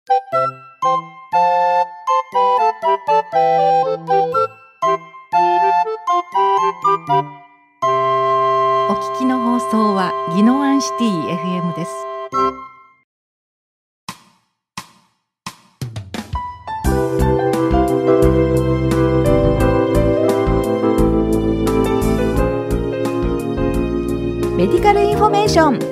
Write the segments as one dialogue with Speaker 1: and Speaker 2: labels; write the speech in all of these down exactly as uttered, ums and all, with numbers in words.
Speaker 1: お聞きの放送は宜野湾シティ エフエム です。メディカルインフォメーション。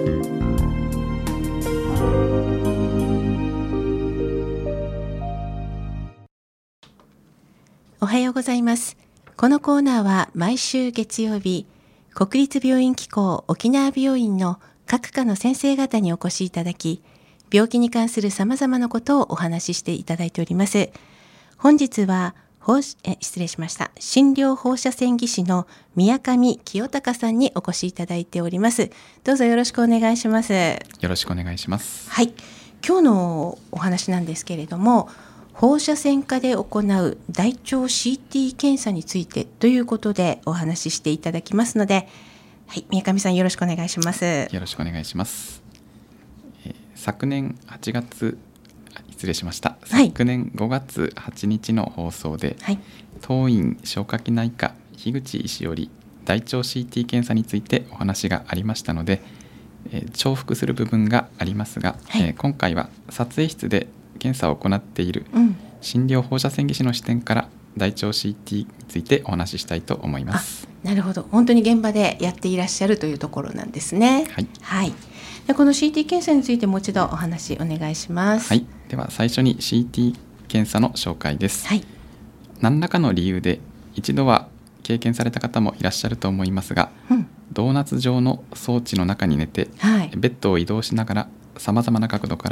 Speaker 1: おはようございます。このコーナーは毎週月曜日、国立病院機構沖縄病院の各科の先生方にお越しいただき、病気に関する様々なことをお話ししていただいております。本日は放え失礼しました診療放射線技師の宮上清隆さんにお越しいただいております。どうぞよろしくお願いします。よ
Speaker 2: ろしくお願いします。
Speaker 1: はい、今日のお話なんですけれども、放射線科で行う大腸 シーティー 検査についてということでお話ししていただきますので、はい、宮上さんよろしくお願いします。
Speaker 2: よろしくお願いします。えー、昨年はちがつ失礼しました、はい、昨年ごがつはちにちの放送で、はい、当院消化器内科樋口医師より大腸 シーティー 検査についてお話がありましたので、えー、重複する部分がありますが、はい、えー、今回は撮影室で検査を行っている診療放射線技師の視点から大腸 シーティー についてお話ししたいと思います。
Speaker 1: あ、なるほど。本当に現場でやっていらっしゃるというところなんですね。はい、はい、でこの シーティー 検査についてもう一度お話お願いします。
Speaker 2: はい、では最初に シーティー 検査の紹介です。はい、何らかの理由で一度は経験された方もいらっしゃると思いますが、うん、ドーナツ状の装置の中に寝て、はい、ベッドを移動しながらさまざまな角度から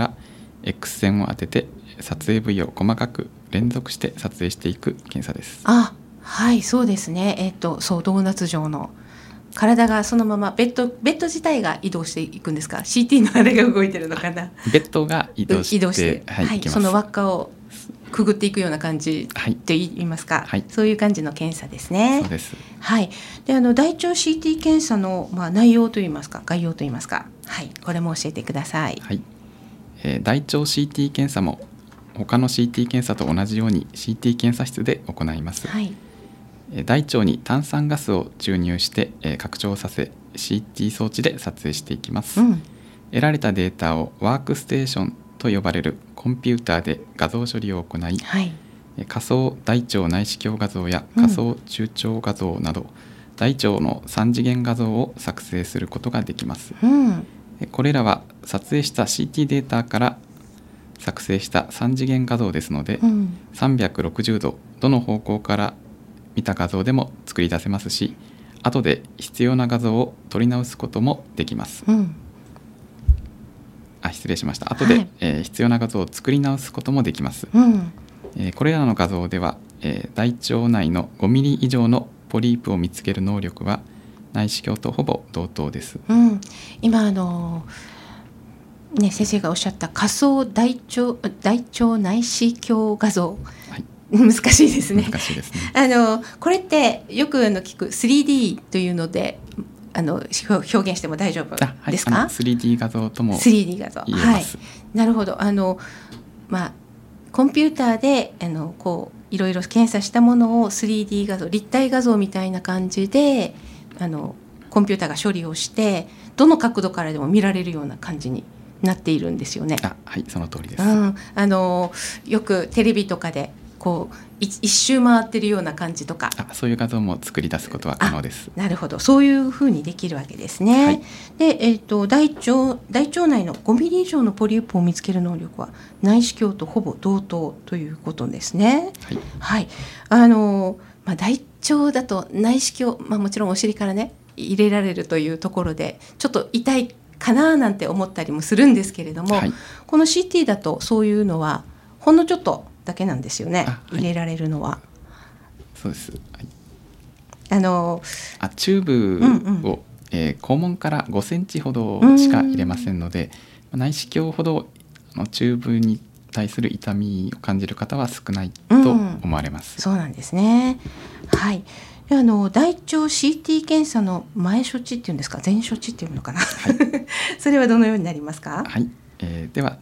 Speaker 2: X 線を当てて撮影部位を細かく連続して撮影していく検査です。
Speaker 1: あ、はい、そうですね。えっと、そう、ドーナツ状の体がそのままベッド、ベッド自体が移動していくんですか？ シーティー のあれが動いてるのかな？
Speaker 2: ベッドが移動して、移動して、
Speaker 1: はい、はい、その輪っかをくぐっていくような感じと言いますか、はい、そういう感じの検査ですね。
Speaker 2: そうです。
Speaker 1: はい、であの大腸 シーティー 検査の、まあ、内容といいますか概要といいますか、はい、これも教えてください。
Speaker 2: はい、えー、大腸 シーティー 検査も他の シーティー 検査と同じように シーティー 検査室で行います。はい、大腸に炭酸ガスを注入して、えー、拡張させ シーティー 装置で撮影していきます。うん、得られたデータをワークステーションと呼ばれるコンピューターで画像処理を行い、はい、仮想大腸内視鏡画像や仮想中腸画像など、うん、大腸のさん次元画像を作成することができます。うん、これらは撮影した シーティー データから作成したさん次元画像ですので、うん、さんびゃくろくじゅうどどの方向から見た画像でも作り出せますし、後で必要な画像を撮り直すこともできます。うん、あ失礼しました後で、はい、えー、必要な画像を作り直すこともできます。うん、えー、これらの画像では、えー、大腸内のごミリ以上のポリープを見つける能力は内視鏡とほぼ同等です。
Speaker 1: うん、今あのね、先生がおっしゃった仮想大腸、大腸内視鏡画像、はい、難しいですね。
Speaker 2: 難しいですね。
Speaker 1: あのこれってよくあの聞く スリーディー というのであの表現しても大丈夫ですか？
Speaker 2: はい、スリーディー 画像とも
Speaker 1: スリーディー 画像、はい、なるほど。あの、まあ、コンピューターであのこういろいろ検査したものを スリーディー 画像、立体画像みたいな感じであのコンピューターが処理をしてどの角度からでも見られるような感じになっているんですよね。
Speaker 2: あ、はい、その通りです。
Speaker 1: うん、あのよくテレビとかでこう一周回ってるような感じとか、
Speaker 2: あそういう画像も作り出すことは可能です。
Speaker 1: なるほど、そういうふうにできるわけですね。はい、で、えーと、大腸、大腸内のごミリ以上のポリープを見つける能力は内視鏡とほぼ同等ということですね。はい、はい、あのまあ、大腸だと内視鏡、まあ、もちろんお尻からね入れられるというところでちょっと痛いかななんて思ったりもするんですけれども、はい、この シーティー だとそういうのはほんのちょっとだけなんですよね、はい、入れられるのは。
Speaker 2: そうです、はい、
Speaker 1: あの
Speaker 2: あチューブを、うんうん、えー、肛門からごセンチほどしか入れませんので、内視鏡ほどのチューブに対する痛みを感じる方は少ないと思われます。
Speaker 1: うん、そうなんですね。はい、あの大腸 シーティー 検査の前処置っていうんですか、前処置っていうのかな、はい、それはどのようになりますか？
Speaker 2: はい、えー、では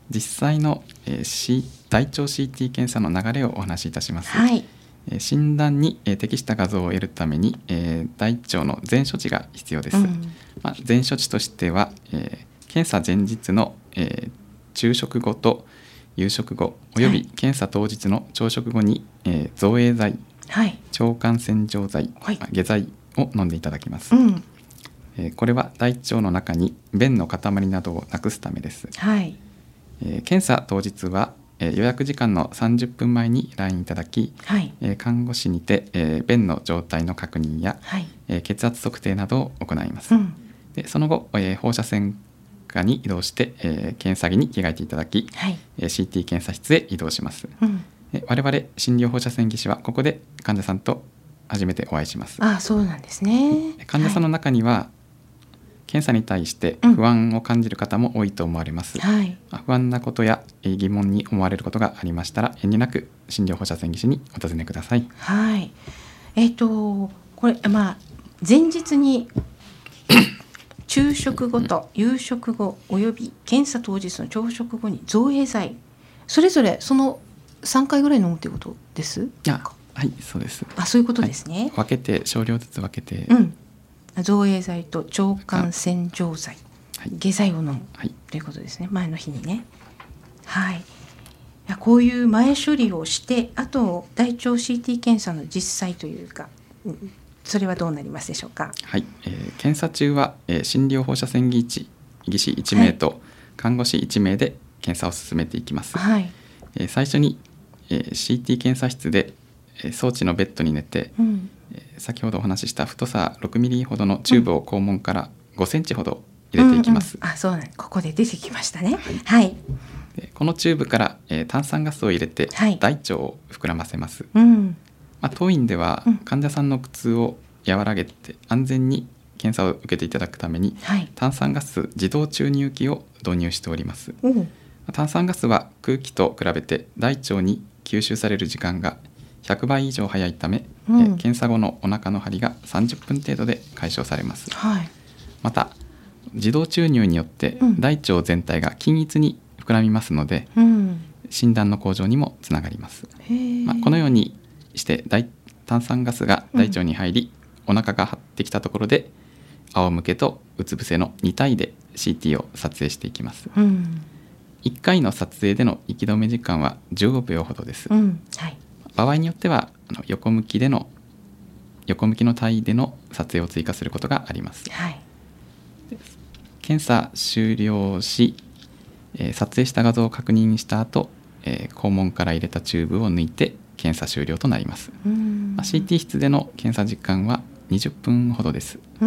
Speaker 2: 実際の、えー C、大腸 シーティー 検査の流れをお話しいたします。
Speaker 1: はい。
Speaker 2: えー診断に、えー適した画像を得るために、えー大腸の全処置が必要です。
Speaker 1: うん
Speaker 2: まあ、全処置としては、えー検査前日の、えー昼食後と夕食後および検査当日の朝食後に、えー造影剤、
Speaker 1: はい。
Speaker 2: 腸管洗浄剤、
Speaker 1: はい
Speaker 2: まあ下剤を飲んでいただきます。
Speaker 1: うん。
Speaker 2: えーこれは大腸の中に便の塊などをなくすためです。
Speaker 1: はい。
Speaker 2: えー検査当日は、えー予約時間のさんじゅっぷんまえに ライン いただき、
Speaker 1: はい。
Speaker 2: えー看護師にて、えー便の状態の確認や、
Speaker 1: はい。
Speaker 2: えー血圧測定などを行います。
Speaker 1: うん。
Speaker 2: でその後、えー放射線科に移動して、えー検査着に着替えていただき、
Speaker 1: はい。
Speaker 2: えー シーティー 検査室へ移動します。
Speaker 1: うん。
Speaker 2: で我々診療放射線技師はここで患者さんと初めてお会いします。
Speaker 1: ああ、そうなんですね。
Speaker 2: 患者さんの中には、検査に対して不安を感じる方も多いと思われます。
Speaker 1: はい。
Speaker 2: 不安なことやえー疑問に思われることがありましたら遠慮なく診療放射線技師にお尋ねください。
Speaker 1: はい。えっ、とこれまあ前日に昼食後と夕食後および検査当日の朝食後に造影剤それぞれそのさんかいぐらい飲むということです。
Speaker 2: あ、はいそうです。
Speaker 1: あ、そういうことですね。
Speaker 2: はい、分けて少量ずつ分けて、
Speaker 1: うん。造影剤と腸管洗浄剤、
Speaker 2: はい、
Speaker 1: 下剤を飲む、
Speaker 2: はい、
Speaker 1: ということですね。前の日にね。はい。いやこういう前処理をしてあと大腸 シーティー 検査の実際というか、うん、それはどうなりますでしょうか。
Speaker 2: はい、えー、検査中は、えー、診療放射線技師技師いち名と看護師いち名で検査を進めていきます。
Speaker 1: はい。
Speaker 2: えー、最初に、えー、シーティー 検査室で、えー、装置のベッドに寝て、
Speaker 1: うん
Speaker 2: えー、先ほどお話しした太さろくミリほどのチューブを肛門からごセンチほど入れていきます。
Speaker 1: うんうん、あ、そうなん、ここで出てきましたね。はい。はい、
Speaker 2: でこのチューブから、えー、炭酸ガスを入れて、はい、大腸を膨らませます。うん、まあ、当院では、うん、患者さんの苦痛を和らげて安全に検査を受けていただくために、はい、炭酸ガス自動注入器を導入しております。うん、炭酸ガスは空気と比べて大腸に吸収される時間がひゃくばい以上早いため、うん、え検査後のお腹の張りがさんじゅっぷん程度で解消されます。はい、また自動注入によって大腸全体が均一に膨らみますので、うん、診断の向上にもつながります。まあ、このようにして大炭酸ガスが大腸に入り、うん、お腹が張ってきたところで仰向けとうつ伏せのに体で シーティー を撮影していきます。うん、いっかいの撮影での息止め時間はじゅうごびょうほどです。うん、はい、場合によってはあの横向きでの横向きの体での撮影を追加することがあります。はい、検査終了し、えー、撮影した画像を確認した後、えー、肛門から入れたチューブを抜いて検査終了となります。うん、まあ、シーティー 室での検査時間はにじゅっぷんほどです。
Speaker 1: うん、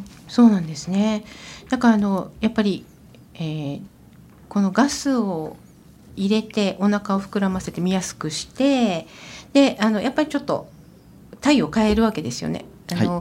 Speaker 1: そうなんですね。だからあのやっぱり、えー、このガスを入れてお腹を膨らませて見やすくしてであのやっぱりちょっと体を変えるわけですよね。あの、はい、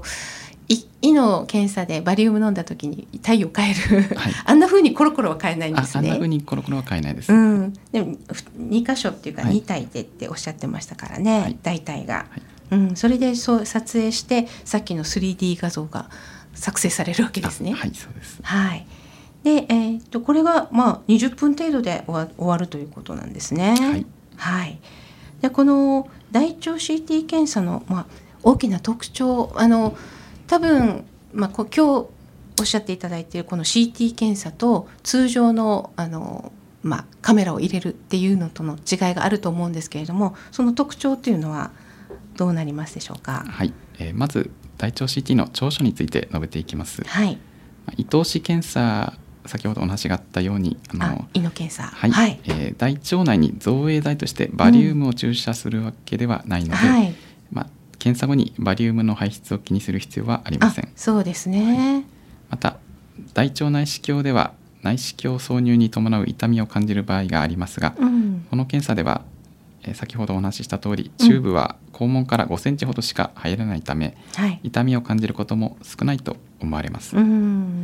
Speaker 1: 胃の検査でバリウム飲んだ時に体を変える、はい、あんな風にコロコロは変えないんですね。
Speaker 2: あ、あんな風にコロコロは変えないです。
Speaker 1: うん、でもに箇所っていうかに体でっておっしゃってましたからね、はい、大体が、はい、うん、それでそう撮影してさっきの スリーディー 画像が作成されるわけですね。
Speaker 2: はい、そうです。
Speaker 1: はい。で、えー、とこれがまあにじゅっぷん程度で終わ、終わるということなんですね。はい。はい、でこの大腸 シーティー 検査の、まあ、大きな特徴あの多分、まあ、こ今日おっしゃっていただいているこの シーティー 検査と通常の、あの、まあ、カメラを入れるっていうのとの違いがあると思うんですけれどもその特徴っていうのはどうなりますでしょうか。
Speaker 2: はい、えー、まず大腸 シーティー の長所について述べていきます。はい、胃透視検査先ほどお話があったようにあの
Speaker 1: あ胃の検査、
Speaker 2: はいはい、えー、大腸内に造影剤としてバリウムを注射するわけではないので、うん、はい、まあ、検査後にバリウムの排出を気にする必要はありません。
Speaker 1: そうですね。はい、
Speaker 2: また大腸内視鏡では内視鏡挿入に伴う痛みを感じる場合がありますが、うん、この検査では、えー、先ほどお話しした通りチューブは肛門からごセンチほどしか入らないため、うん、痛みを感じることも少ないと思われます。うん、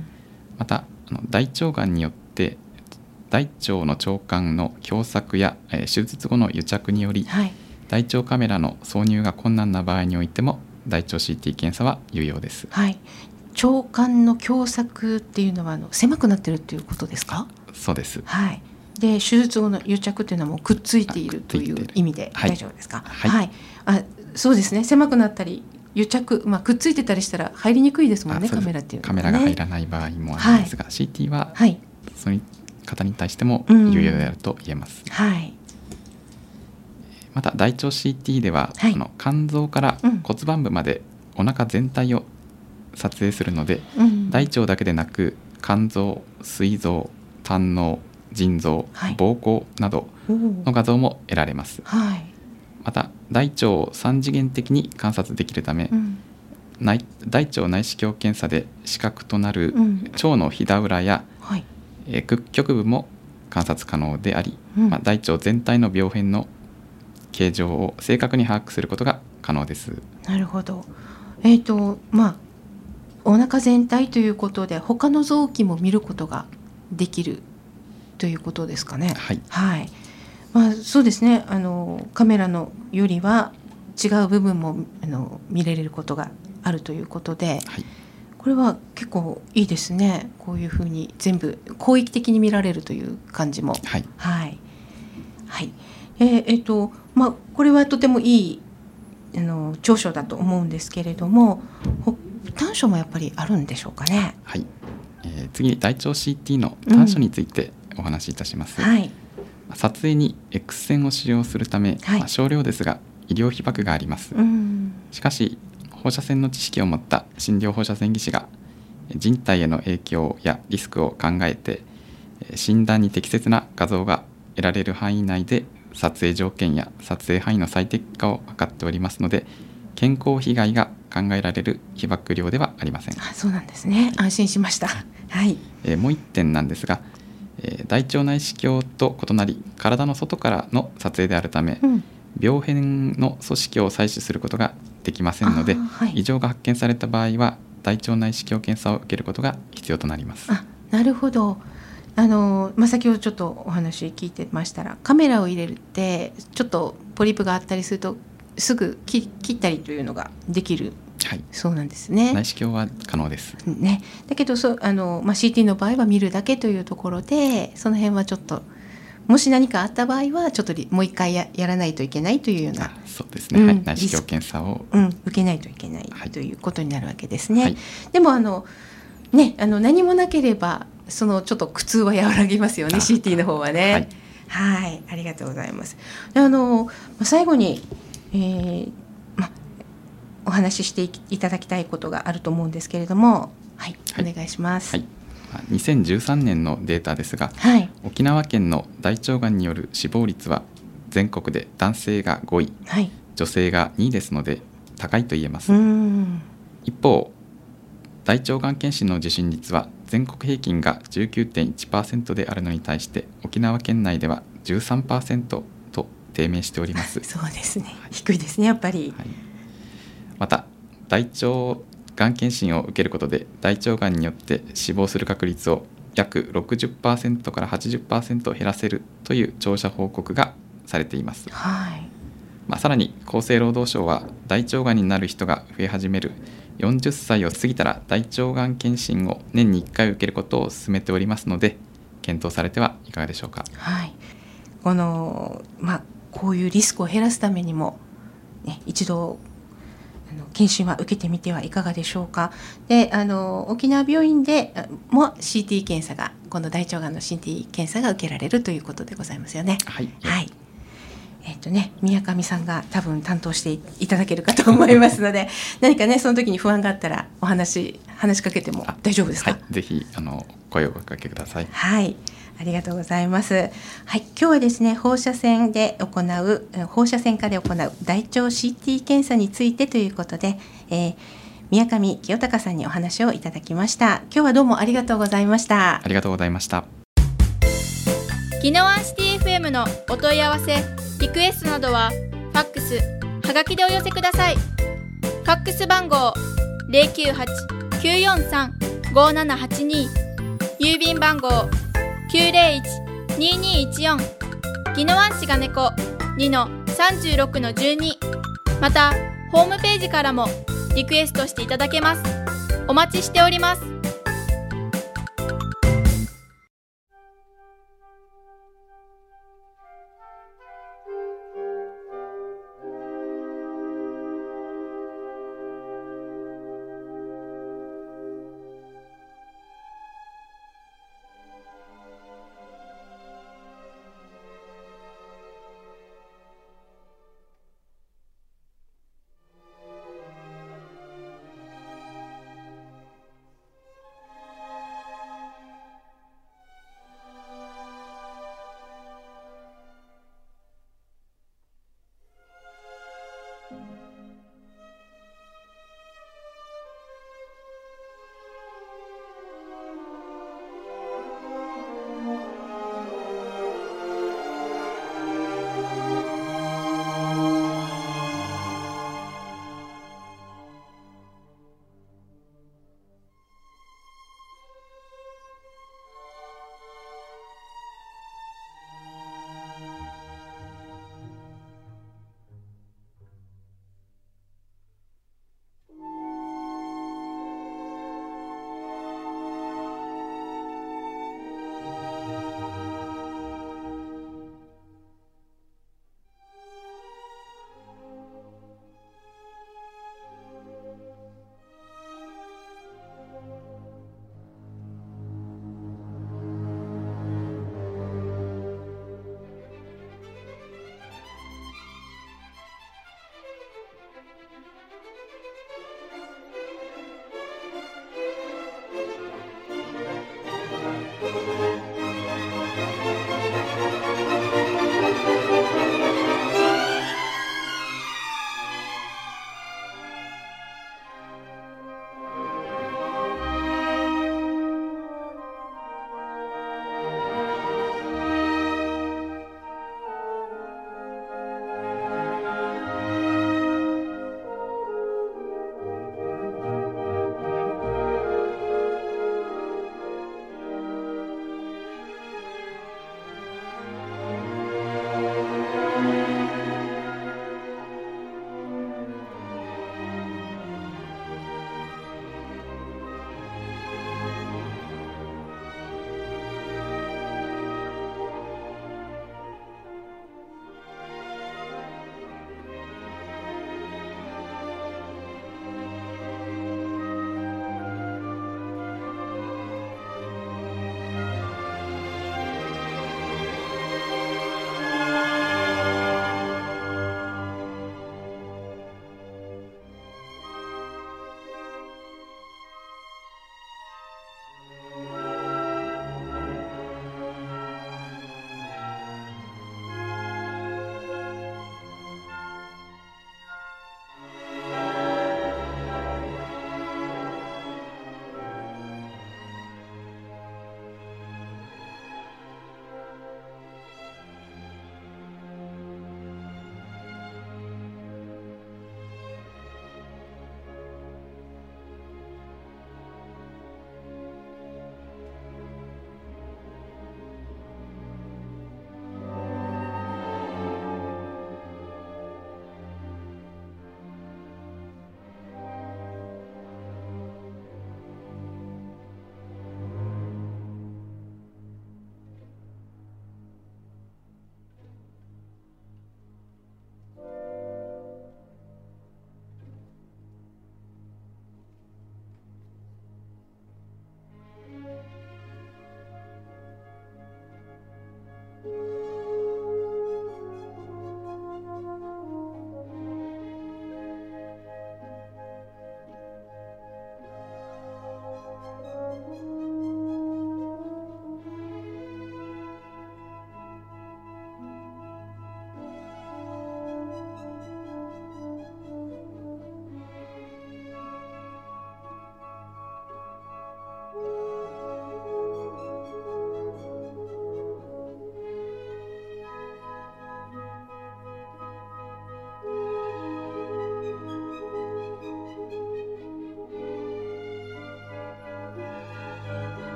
Speaker 2: またあの大腸がんによって大腸の腸管の狭窄や、えー、手術後の癒着により、はい、大腸カメラの挿入が困難な場合においても大腸 シーティー 検査は有用です。
Speaker 1: はい、腸管の狭窄っていうのはあの狭くなってるっていうことですか。
Speaker 2: そうです。
Speaker 1: はい、 で手術後の癒着というのはもうくっついているという意味で大丈夫ですか？
Speaker 2: はい、
Speaker 1: はい、あ、そうですね。狭くなったり癒着、まあ、くっついてたりしたら入りにくいですもんね、カメラっていうのはね。
Speaker 2: カメラが入らない場合もあるんですが、はい、シーティー は、はい、そういう方に対しても有用であると言えます、
Speaker 1: うん、はい、
Speaker 2: また大腸 シーティー では、はい、あの肝臓から骨盤部までお腹全体を撮影するので、うん、大腸だけでなく肝臓、膵臓、胆のう、腎臓、はい、膀胱などの画像も得られます、はい、また大腸を三次元的に観察できるため、うん、内大腸内視鏡検査で視覚となる腸のひだ裏や、うん、はい、えー、屈曲部も観察可能であり、うん、まあ、大腸全体の病変の形状を正確に把握することが可能です。
Speaker 1: なるほど。えーとまあ、お腹全体ということで他の臓器も見ることができるということですかね。
Speaker 2: はい、
Speaker 1: はい、まあ、そうですね。あのカメラのよりは違う部分もあの見れることがあるということで、はい、これは結構いいですね。こういうふうに全部広域的に見られるという感じも、
Speaker 2: はい
Speaker 1: はいはい、えーえーとまあ、これはとてもいいあの長所だと思うんですけれども、短所もやっぱりあるんでしょうかね。
Speaker 2: はい、えー、次に大腸 シーティー の短所についてお話しいたします、うん、はい、撮影に X 線を使用するため、はい、まあ、少量ですが医療被曝があります、うん、しかし放射線の知識を持った診療放射線技師が人体への影響やリスクを考えて診断に適切な画像が得られる範囲内で撮影条件や撮影範囲の最適化を図っておりますので、健康被害が考えられる被曝量ではありません。
Speaker 1: あ、そうなんですね。安心しました。はい、
Speaker 2: えー、もう一点なんですが、えー、大腸内視鏡と異なり体の外からの撮影であるため、うん、病変の組織を採取することができませんので、はい、異常が発見された場合は大腸内視鏡検査を受けることが必要となります。
Speaker 1: あ、なるほど。あのまあ、先ほどちょっとお話聞いてましたら、カメラを入れるってちょっとポリープがあったりするとすぐ切ったりというのができる、はい、そうなんですね。
Speaker 2: 内視鏡は可能です、
Speaker 1: ね、だけどそうあの、まあ、シーティー の場合は見るだけというところで、その辺はちょっともし何かあった場合はちょっともう一回 や, やらないといけないというような。
Speaker 2: そうですね、うん、はい、内視鏡検査を、
Speaker 1: うん、受けないといけない、はい、ということになるわけですね、はい、でもあの、ね、あの何もなければそのちょっと苦痛は和らぎますよね、 シーティー の方はね。はい、はい、ありがとうございます。であの最後に、えーま、お話ししていただきたいことがあると思うんですけれども、はい、はい、お願いします。
Speaker 2: はい、にせんじゅうさんねんのデータですが、はい、沖縄県の大腸がんによる死亡率は全国で男性がごい、はい、女性がにいですので高いと言えます。うん、一方大腸がん検診の受診率は全国平均が じゅうきゅうてんいちパーセント であるのに対して沖縄県内では じゅうさんパーセント と低迷しております。
Speaker 1: そうですね、はい、低いですねやっぱり、はい、
Speaker 2: また大腸がん検診を受けることで大腸がんによって死亡する確率を約 ろくじゅっパーセント から はちじゅっパーセント 減らせるという調査報告がされています。はい、まあ、さらに厚生労働省は大腸がんになる人が増え始めるよんじゅっさいを過ぎたら大腸がん検診を年にいっかい受けることを進めておりますので、検討されてはいかがでしょうか。
Speaker 1: はい、この、まあ、こういうリスクを減らすためにも、ね、一度あの検診は受けてみてはいかがでしょうか。であの沖縄病院でも シーティー 検査が、この大腸がんの シーティー 検査が受けられるということでございますよね。
Speaker 2: はい、
Speaker 1: はい、えーとね、宮上さんが多分担当していただけるかと思いますので何かねその時に不安があったらお話話しかけても大丈夫ですか。
Speaker 2: はい、ぜひあの声をおかけください。
Speaker 1: はい、ありがとうございます。はい、今日はですね放射線で行う放射線科で行う大腸 シーティー 検査についてということで、えー、宮上清隆さんにお話をいただきました。今日はどうもありがとうございました。
Speaker 2: ありがとうございました。
Speaker 3: 宜野湾シティ エフエム のお問い合わせリクエストなどはファックスはがきでお寄せください。ファックス番号 ゼロきゅうはち きゅうよんさん ごななはちに 郵便番号 きゅうゼロいち ににいちよん 宜野湾市がねこ にのさんじゅうろくのじゅうに またホームページからもリクエストしていただけます。お待ちしております。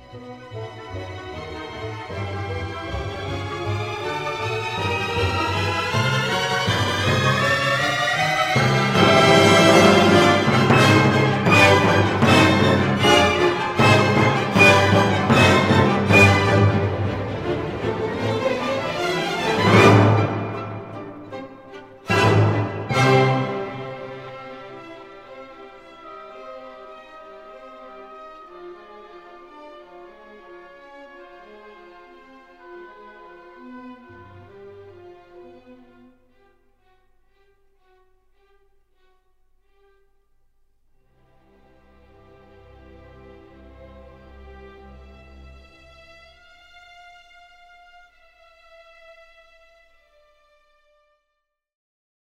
Speaker 3: す。